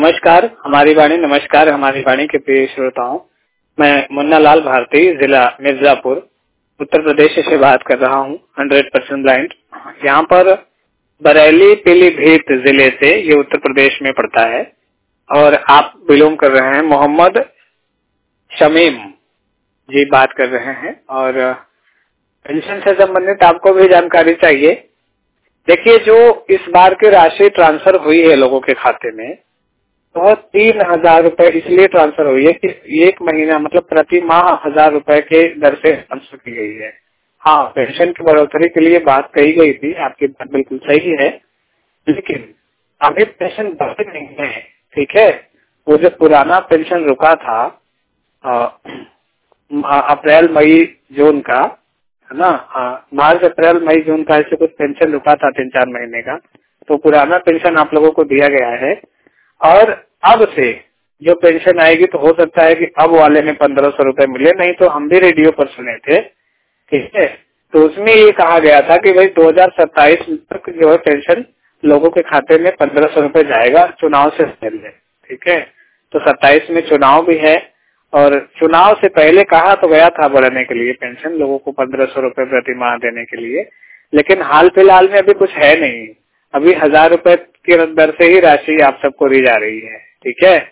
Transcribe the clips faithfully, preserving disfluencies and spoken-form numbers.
नमस्कार हमारी वाणी नमस्कार हमारी वाणी के प्रिय श्रोताओं, मैं मुन्ना लाल भारती, जिला मिर्जापुर, उत्तर प्रदेश से बात कर रहा हूँ। Hundred percent blind. यहाँ पर बरेली पीलीभीत जिले से, ये उत्तर प्रदेश में पड़ता है, और आप बिलोंग कर रहे हैं। मोहम्मद शमीम जी बात कर रहे हैं, और पेंशन से संबंधित आपको भी जानकारी चाहिए। देखिए, जो इस बार की राशि ट्रांसफर हुई है लोगों के खाते में, तो तीन हजार रूपए इसलिए ट्रांसफर हुई है कि एक महीना मतलब प्रति माह हजार रूपए के दर से ट्रांसफर की गई है। हाँ, पेंशन की बढ़ोतरी के लिए बात कही गई थी, आपकी बात बिल्कुल सही है, लेकिन अभी पेंशन बढ़ी नहीं है। ठीक है, वो जो पुराना पेंशन रुका था अप्रैल मई जून का, है ना, मार्च अप्रैल मई जून का ऐसे कुछ पेंशन रुका था तीन चार महीने का, तो पुराना पेंशन आप लोगों को दिया गया है। और अब से जो पेंशन आएगी तो हो सकता है कि अब वाले में पंद्रह सौ रूपये मिले, नहीं तो हम भी रेडियो पर सुने थे। ठीक है, तो उसमें ये कहा गया था कि भाई दो हजार सत्ताईस तक जो है पेंशन लोगों के खाते में पंद्रह सौ रूपये जाएगा चुनाव से पहले। ठीक है, तो सत्ताईस में चुनाव भी है, और चुनाव से पहले कहा तो गया था बढ़ाने के लिए पेंशन लोगों को पंद्रह सौ रूपये प्रति माह देने के लिए, लेकिन हाल फिलहाल में अभी कुछ है नहीं। अभी हजार रूपये की दर से ही राशि आप सबको दी जा रही है। ठीक है,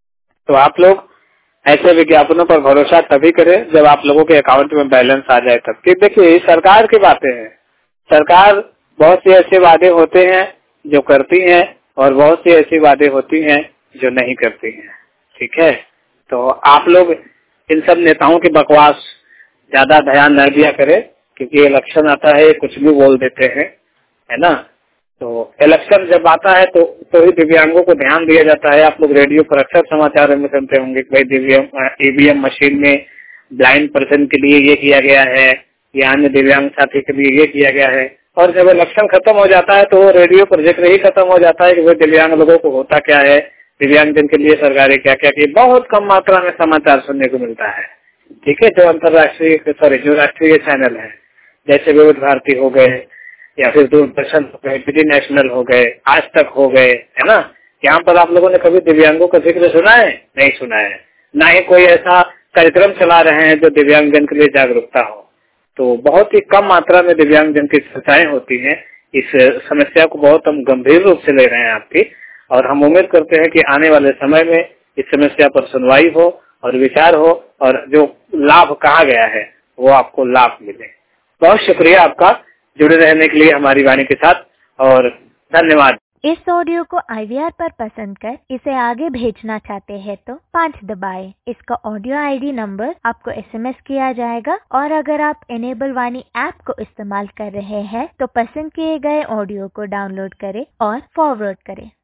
तो आप लोग ऐसे विज्ञापनों पर भरोसा तभी करें जब आप लोगों के अकाउंट में बैलेंस आ जाए तब। कि देखिए, ये सरकार की बातें हैं। सरकार बहुत से ऐसे वादे होते हैं जो करती हैं, और बहुत सी ऐसी वादे होती हैं जो नहीं करती हैं। ठीक है, तो आप लोग इन सब नेताओं की बकवास ज्यादा ध्यान न दिया करें, क्योंकि इलेक्शन आता है कुछ भी बोल देते हैं, है ना। तो इलेक्शन जब आता है तो तो ही दिव्यांगों को ध्यान दिया जाता है। आप लोग रेडियो पर अक्सर समाचार में सुनते होंगे कि भाई दिव्यांग ईवीएम मशीन में ब्लाइंड पर्सन के लिए ये किया गया है, या अन्य दिव्यांग साथी के लिए ये किया गया है। और जब इलेक्शन खत्म हो जाता है तो रेडियो पर जिक्र ही खत्म हो जाता है कि भाई दिव्यांग लोगों को होता क्या है, दिव्यांग जन के लिए सरकारें क्या क्या की। बहुत कम मात्रा में समाचार सुनने को मिलता है। ठीक है, जो अंतर्राष्ट्रीय सॉरी जो राष्ट्रीय चैनल है, जैसे विविध भारती हो गए, या फिर दूरदर्शन हो गए, डीडी नेशनल हो गए, आज तक हो गए, है ना, यहाँ पर आप लोगों ने कभी दिव्यांगों का जिक्र सुना है? नहीं सुना है। ना ही कोई ऐसा कार्यक्रम चला रहे हैं जो दिव्यांग जन के लिए जागरूकता हो। तो बहुत ही कम मात्रा में दिव्यांग जन की चर्चाएं होती हैं। इस समस्या को बहुत हम गंभीर रूप से ले रहे हैं आपकी, और हम उम्मीद करते हैं कि आने वाले समय में इस समस्या पर सुनवाई हो और विचार हो, और जो लाभ कहा गया है वो आपको लाभ मिले। बहुत शुक्रिया आपका जुड़े रहने के लिए हमारी वाणी के साथ, और धन्यवाद। इस ऑडियो को आई वी आर पर पसंद कर इसे आगे भेजना चाहते हैं तो पाँच दबाएं। इसका ऑडियो आई डी नंबर आपको एस एम एस किया जाएगा, और अगर आप इनेबल वाणी ऐप को इस्तेमाल कर रहे हैं तो पसंद किए गए ऑडियो को डाउनलोड करें और फॉरवर्ड करें।